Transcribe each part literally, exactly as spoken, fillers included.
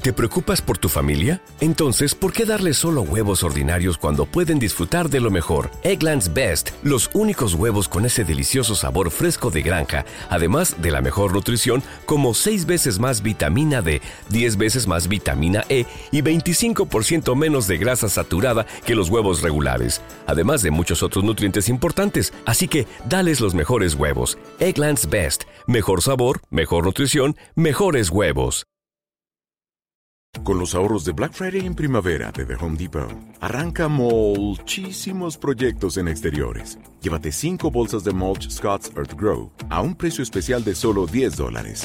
¿Te preocupas por tu familia? Entonces, ¿por qué darles solo huevos ordinarios cuando pueden disfrutar de lo mejor? Eggland's Best, los únicos huevos con ese delicioso sabor fresco de granja, además de la mejor nutrición, como seis veces más vitamina D, diez veces más vitamina E y veinticinco por ciento menos de grasa saturada que los huevos regulares, además de muchos otros nutrientes importantes. Así que, dales los mejores huevos. Eggland's Best, mejor sabor, mejor nutrición, mejores huevos. Con los ahorros de Black Friday en primavera de The Home Depot, arranca muchísimos proyectos en exteriores. Llévate cinco bolsas de mulch Scott's Earth Grow a un precio especial de solo diez dólares.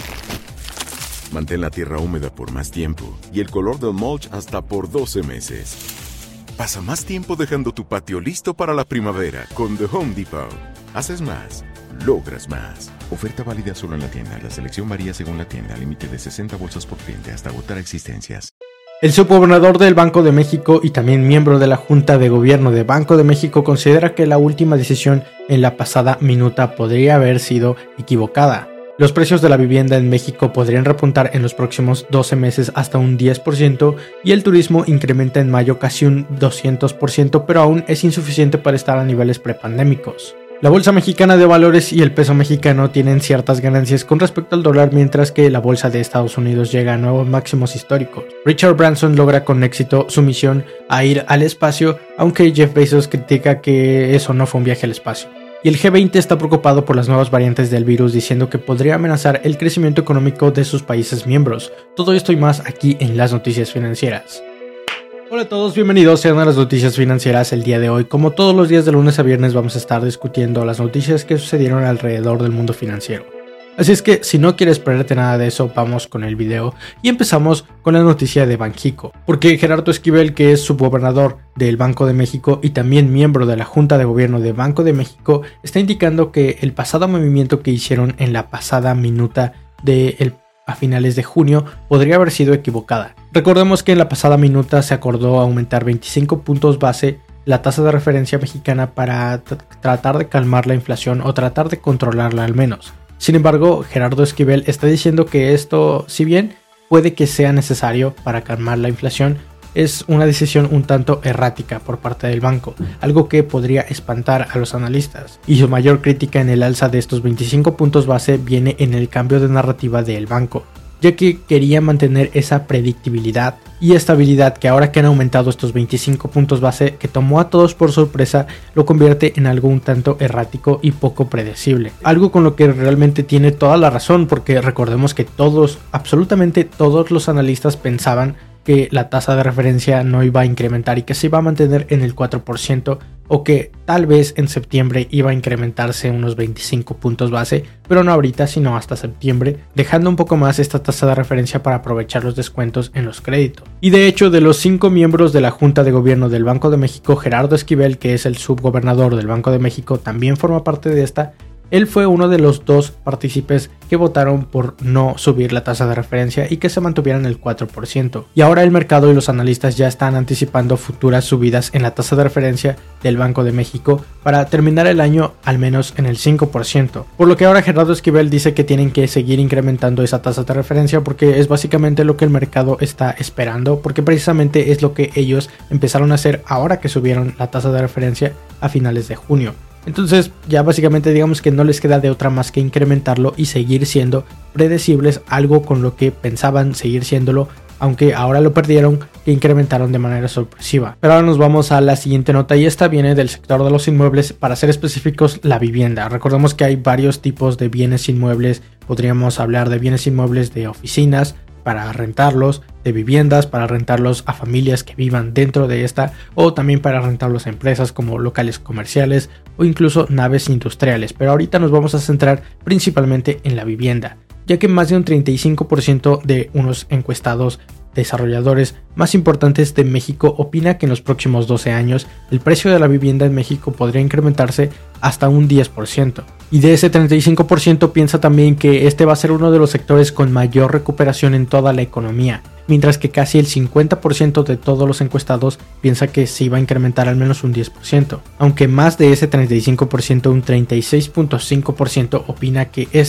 Mantén la tierra húmeda por más tiempo y el color del mulch hasta por doce meses. Pasa más tiempo dejando tu patio listo para la primavera con The Home Depot. Haces más, logras más. Oferta válida solo en la tienda. La selección varía según la tienda. Límite de sesenta bolsas por cliente hasta agotar existencias. El subgobernador del Banco de México y también miembro de la Junta de Gobierno de Banco de México considera que la última decisión en la pasada minuta podría haber sido equivocada. Los precios de la vivienda en México podrían repuntar en los próximos doce meses hasta un diez por ciento y el turismo incrementa en mayo casi un doscientos por ciento, pero aún es insuficiente para estar a niveles prepandémicos. La Bolsa Mexicana de Valores y el peso mexicano tienen ciertas ganancias con respecto al dólar, mientras que la Bolsa de Estados Unidos llega a nuevos máximos históricos. Richard Branson logra con éxito su misión a ir al espacio, aunque Jeff Bezos critica que eso no fue un viaje al espacio. Y el G veinte está preocupado por las nuevas variantes del virus, diciendo que podría amenazar el crecimiento económico de sus países miembros. Todo esto y más aquí en las noticias financieras. Hola a todos, bienvenidos sean a las noticias financieras. El día de hoy, como todos los días de lunes a viernes, vamos a estar discutiendo las noticias que sucedieron alrededor del mundo financiero. Así es que si no quieres perderte nada de eso, vamos con el video y empezamos con la noticia de Banxico, porque Gerardo Esquivel, que es subgobernador del Banco de México y también miembro de la Junta de Gobierno de Banco de México, está indicando que el pasado movimiento que hicieron en la pasada minuta de el a finales de junio podría haber sido equivocada. Recordemos que en la pasada minuta se acordó aumentar veinticinco puntos base la tasa de referencia mexicana para t- tratar de calmar la inflación o tratar de controlarla al menos. Sin embargo, Gerardo Esquivel está diciendo que esto, si bien puede que sea necesario para calmar la inflación, es una decisión un tanto errática por parte del banco, algo que podría espantar a los analistas. Y su mayor crítica en el alza de estos veinticinco puntos base viene en el cambio de narrativa del banco, ya que quería mantener esa predictibilidad y estabilidad que ahora que han aumentado estos veinticinco puntos base que tomó a todos por sorpresa, lo convierte en algo un tanto errático y poco predecible. Algo con lo que realmente tiene toda la razón, porque recordemos que todos, absolutamente todos los analistas pensaban que la tasa de referencia no iba a incrementar y que se iba a mantener en el cuatro por ciento, o que tal vez en septiembre iba a incrementarse unos veinticinco puntos base, pero no ahorita sino hasta septiembre, dejando un poco más esta tasa de referencia para aprovechar los descuentos en los créditos. Y de hecho, de los cinco miembros de la Junta de Gobierno del Banco de México, Gerardo Esquivel, que es el subgobernador del Banco de México, también forma parte de esta. Él fue uno de los dos partícipes que votaron por no subir la tasa de referencia y que se mantuviera en el cuatro por ciento. Y ahora el mercado y los analistas ya están anticipando futuras subidas en la tasa de referencia del Banco de México para terminar el año al menos en el cinco por ciento. Por lo que ahora Gerardo Esquivel dice que tienen que seguir incrementando esa tasa de referencia porque es básicamente lo que el mercado está esperando, porque precisamente es lo que ellos empezaron a hacer ahora que subieron la tasa de referencia a finales de junio. Entonces ya básicamente digamos que no les queda de otra más que incrementarlo y seguir siendo predecibles, algo con lo que pensaban seguir siéndolo, aunque ahora lo perdieron, que incrementaron de manera sorpresiva. Pero ahora nos vamos a la siguiente nota y esta viene del sector de los inmuebles, para ser específicos la vivienda. Recordemos que hay varios tipos de bienes inmuebles, podríamos hablar de bienes inmuebles de oficinas, para rentarlos, de viviendas, para rentarlos a familias que vivan dentro de esta, o también para rentarlos a empresas como locales comerciales o incluso naves industriales. Pero ahorita nos vamos a centrar principalmente en la vivienda, ya que más de un treinta y cinco por ciento de unos encuestados desarrolladores más importantes de México opina que en los próximos doce años el precio de la vivienda en México podría incrementarse hasta un diez por ciento. Y de ese treinta y cinco por ciento piensa también que este va a ser uno de los sectores con mayor recuperación en toda la economía, mientras que casi el cincuenta por ciento de todos los encuestados piensa que se iba a incrementar al menos un diez por ciento, aunque más de ese treinta y cinco por ciento, un treinta y seis punto cinco por ciento opina que este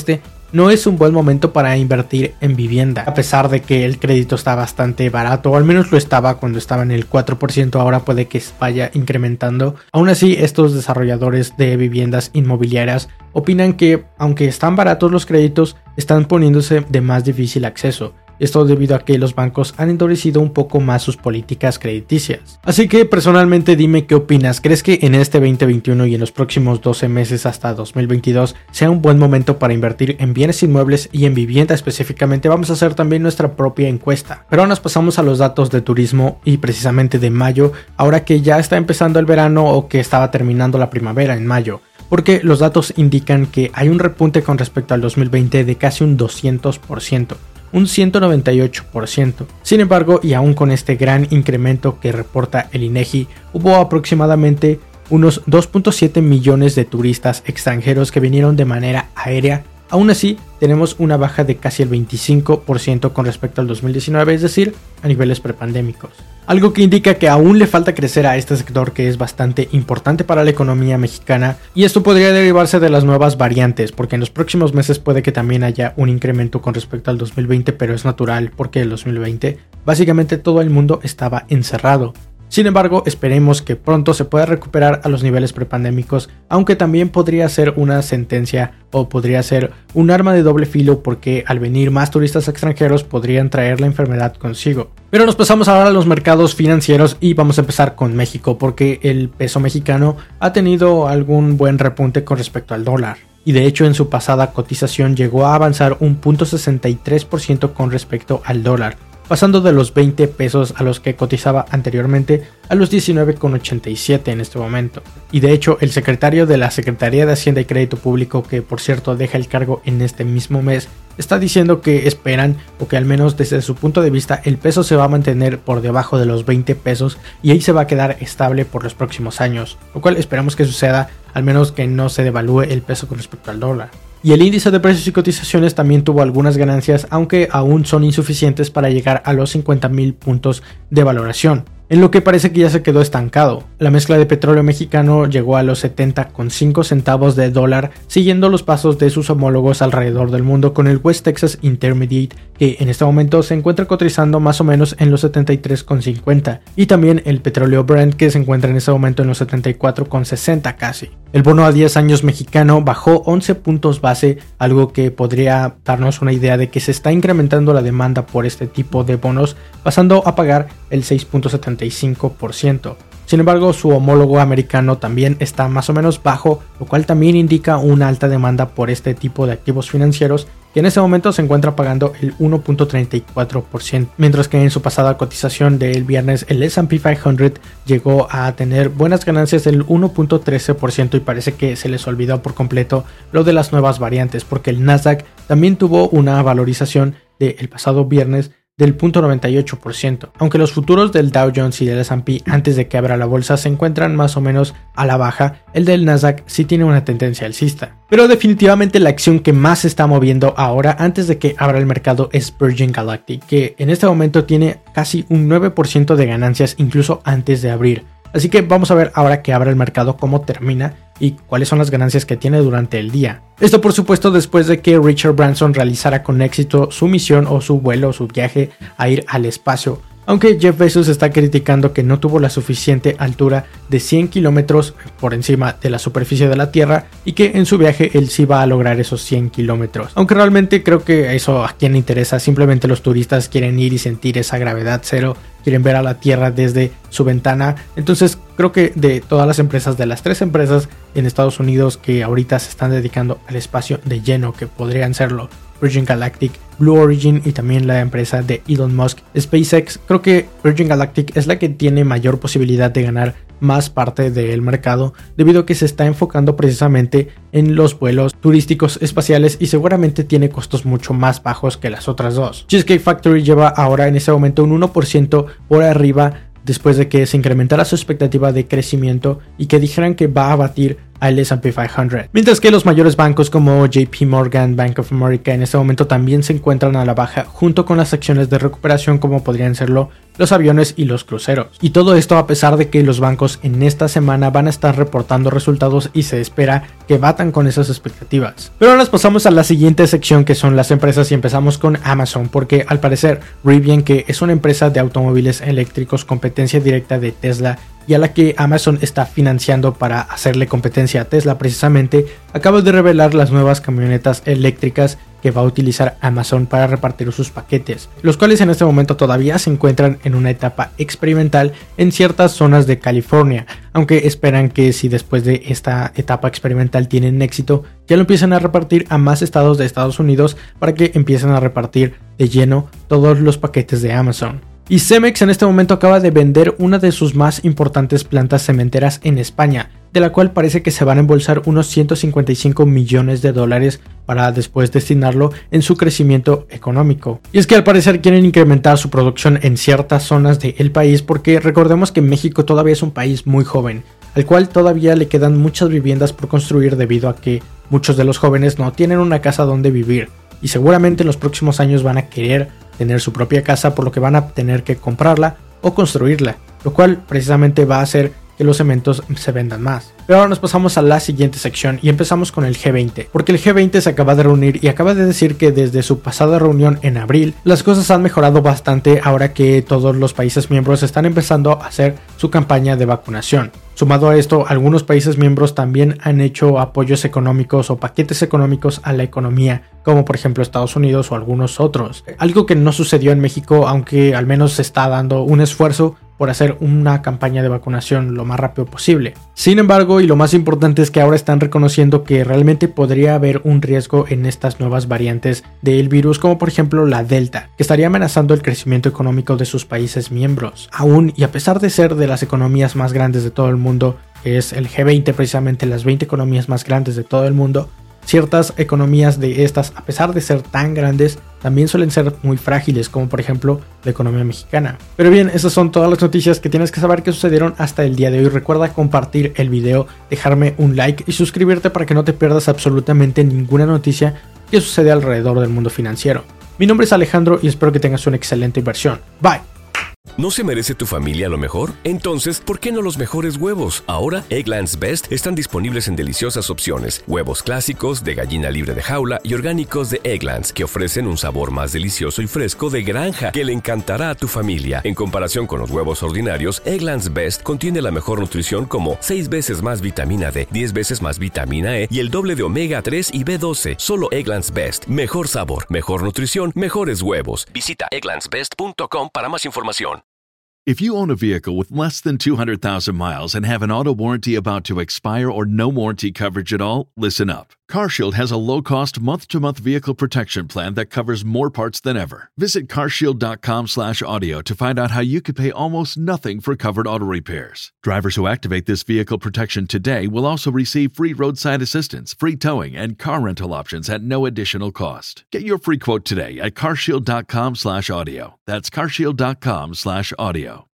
no es un buen momento para invertir en vivienda, a pesar de que el crédito está bastante barato, o al menos lo estaba cuando estaba en el cuatro por ciento, ahora puede que vaya incrementando. Aún así, estos desarrolladores de viviendas inmobiliarias opinan que, aunque están baratos los créditos, están poniéndose de más difícil acceso. Esto debido a que los bancos han endurecido un poco más sus políticas crediticias. Así que personalmente dime qué opinas. ¿Crees que en este veinte veintiuno y en los próximos doce meses hasta dos mil veintidós sea un buen momento para invertir en bienes inmuebles y en vivienda específicamente? Vamos a hacer también nuestra propia encuesta. Pero ahora nos pasamos a los datos de turismo y precisamente de mayo, ahora que ya está empezando el verano o que estaba terminando la primavera en mayo. Porque los datos indican que hay un repunte con respecto al dos mil veinte de casi un doscientos por ciento. Un ciento noventa y ocho por ciento. Sin embargo, y aún con este gran incremento que reporta el INEGI, hubo aproximadamente unos dos punto siete millones de turistas extranjeros que vinieron de manera aérea. Aún así, tenemos una baja de casi el veinticinco por ciento con respecto al dos mil diecinueve, es decir, a niveles prepandémicos. Algo que indica que aún le falta crecer a este sector, que es bastante importante para la economía mexicana, y esto podría derivarse de las nuevas variantes, porque en los próximos meses puede que también haya un incremento con respecto al dos mil veinte, pero es natural porque el dos mil veinte básicamente todo el mundo estaba encerrado. Sin embargo, esperemos que pronto se pueda recuperar a los niveles prepandémicos, aunque también podría ser una sentencia o podría ser un arma de doble filo, porque al venir más turistas extranjeros podrían traer la enfermedad consigo. Pero nos pasamos ahora a los mercados financieros y vamos a empezar con México, porque el peso mexicano ha tenido algún buen repunte con respecto al dólar. Y de hecho en su pasada cotización llegó a avanzar un punto sesenta y tres por ciento con respecto al dólar, pasando de los veinte pesos a los que cotizaba anteriormente a los diecinueve con ochenta y siete en este momento. Y de hecho el secretario de la Secretaría de Hacienda y Crédito Público, que por cierto deja el cargo en este mismo mes, está diciendo que esperan, o que al menos desde su punto de vista, el peso se va a mantener por debajo de los veinte pesos y ahí se va a quedar estable por los próximos años, lo cual esperamos que suceda, al menos que no se devalúe el peso con respecto al dólar. Y el índice de precios y cotizaciones también tuvo algunas ganancias, aunque aún son insuficientes para llegar a los cincuenta mil puntos de valoración, en lo que parece que ya se quedó estancado. La mezcla de petróleo mexicano llegó a los setenta con cinco centavos de dólar, siguiendo los pasos de sus homólogos alrededor del mundo, con el West Texas Intermediate, que en este momento se encuentra cotizando más o menos en los setenta y tres con cincuenta, y también el petróleo Brent, que se encuentra en este momento en los setenta y cuatro con sesenta casi. El bono a diez años mexicano bajó once puntos base, algo que podría darnos una idea de que se está incrementando la demanda por este tipo de bonos, pasando a pagar el seis punto setenta y cinco por ciento. Sin embargo, su homólogo americano también está más o menos bajo, lo cual también indica una alta demanda por este tipo de activos financieros, que en ese momento se encuentra pagando el uno punto treinta y cuatro por ciento, mientras que en su pasada cotización del viernes el ese and pe quinientos llegó a tener buenas ganancias del uno punto trece por ciento, y parece que se les olvidó por completo lo de las nuevas variantes, porque el Nasdaq también tuvo una valorización del pasado viernes del cero punto noventa y ocho por ciento, aunque los futuros del Dow Jones y del ese and pe antes de que abra la bolsa se encuentran más o menos a la baja, el del Nasdaq sí tiene una tendencia alcista. Pero definitivamente la acción que más se está moviendo ahora antes de que abra el mercado es Virgin Galactic, que en este momento tiene casi un nueve por ciento de ganancias incluso antes de abrir. Así que vamos a ver ahora que abra el mercado cómo termina y cuáles son las ganancias que tiene durante el día. Esto por supuesto después de que Richard Branson realizara con éxito su misión o su vuelo o su viaje a ir al espacio, aunque Jeff Bezos está criticando que no tuvo la suficiente altura de cien kilómetros por encima de la superficie de la Tierra y que en su viaje él sí va a lograr esos cien kilómetros. Aunque realmente creo que eso a quien le interesa, simplemente los turistas quieren ir y sentir esa gravedad cero, quieren ver a la Tierra desde su ventana. Entonces creo que de todas las empresas, de las tres empresas en Estados Unidos que ahorita se están dedicando al espacio de lleno, que podrían serlo Virgin Galactic, Blue Origin y también la empresa de Elon Musk, SpaceX, creo que Virgin Galactic es la que tiene mayor posibilidad de ganar más parte del mercado, debido a que se está enfocando precisamente en los vuelos turísticos espaciales y seguramente tiene costos mucho más bajos que las otras dos. Cheesecake Factory lleva ahora en ese momento un uno por ciento por arriba, después de que se incrementara su expectativa de crecimiento y que dijeran que va a batir al ese and pe quinientos. Mientras que los mayores bancos como J P Morgan, Bank of America en este momento también se encuentran a la baja junto con las acciones de recuperación como podrían serlo los aviones y los cruceros. Y todo esto a pesar de que los bancos en esta semana van a estar reportando resultados y se espera que batan con esas expectativas. Pero ahora nos pasamos a la siguiente sección, que son las empresas, y empezamos con Amazon, porque al parecer Rivian, que es una empresa de automóviles eléctricos competencia directa de Tesla y a la que Amazon está financiando para hacerle competencia a Tesla precisamente, acaba de revelar las nuevas camionetas eléctricas que va a utilizar Amazon para repartir sus paquetes, los cuales en este momento todavía se encuentran en una etapa experimental en ciertas zonas de California, aunque esperan que si después de esta etapa experimental tienen éxito, ya lo empiecen a repartir a más estados de Estados Unidos para que empiecen a repartir de lleno todos los paquetes de Amazon. Y Cemex en este momento acaba de vender una de sus más importantes plantas cementeras en España, de la cual parece que se van a embolsar unos ciento cincuenta y cinco millones de dólares para después destinarlo en su crecimiento económico. Y es que al parecer quieren incrementar su producción en ciertas zonas del país, porque recordemos que México todavía es un país muy joven, al cual todavía le quedan muchas viviendas por construir debido a que muchos de los jóvenes no tienen una casa donde vivir y seguramente en los próximos años van a querer tener su propia casa, por lo que van a tener que comprarla o construirla, lo cual precisamente va a hacer que los cementos se vendan más. Pero ahora nos pasamos a la siguiente sección y empezamos con el G veinte, porque el G veinte se acaba de reunir y acaba de decir que desde su pasada reunión en abril las cosas han mejorado bastante ahora que todos los países miembros están empezando a hacer su campaña de vacunación. Sumado a esto, algunos países miembros también han hecho apoyos económicos o paquetes económicos a la economía, como por ejemplo Estados Unidos o algunos otros. Algo que no sucedió en México, aunque al menos se está dando un esfuerzo por hacer una campaña de vacunación lo más rápido posible. Sin embargo, y lo más importante es que ahora están reconociendo que realmente podría haber un riesgo en estas nuevas variantes del virus, como por ejemplo la Delta, que estaría amenazando el crecimiento económico de sus países miembros. Aún y a pesar de ser de las economías más grandes de todo el mundo, que es el G veinte, precisamente las veinte economías más grandes de todo el mundo, ciertas economías de estas, a pesar de ser tan grandes, también suelen ser muy frágiles, como por ejemplo la economía mexicana. Pero bien, esas son todas las noticias que tienes que saber que sucedieron hasta el día de hoy. Recuerda compartir el video, dejarme un like y suscribirte para que no te pierdas absolutamente ninguna noticia que sucede alrededor del mundo financiero. Mi nombre es Alejandro y espero que tengas una excelente inversión. Bye. ¿No se merece tu familia lo mejor? Entonces, ¿por qué no los mejores huevos? Ahora, Eggland's Best están disponibles en deliciosas opciones. Huevos clásicos, de gallina libre de jaula y orgánicos de Eggland's, que ofrecen un sabor más delicioso y fresco de granja que le encantará a tu familia. En comparación con los huevos ordinarios, Eggland's Best contiene la mejor nutrición como seis veces más vitamina D, diez veces más vitamina E y el doble de omega tres y B doce. Solo Eggland's Best. Mejor sabor, mejor nutrición, mejores huevos. Visita egglands best punto com para más información. If you own a vehicle with less than two hundred thousand miles and have an auto warranty about to expire or no warranty coverage at all, listen up. CarShield has a low-cost month-to-month vehicle protection plan that covers more parts than ever. Visit carshield.com slash audio to find out how you could pay almost nothing for covered auto repairs. Drivers who activate this vehicle protection today will also receive free roadside assistance, free towing, and car rental options at no additional cost. Get your free quote today at carshield.com slash audio. That's carshield.com slash audio.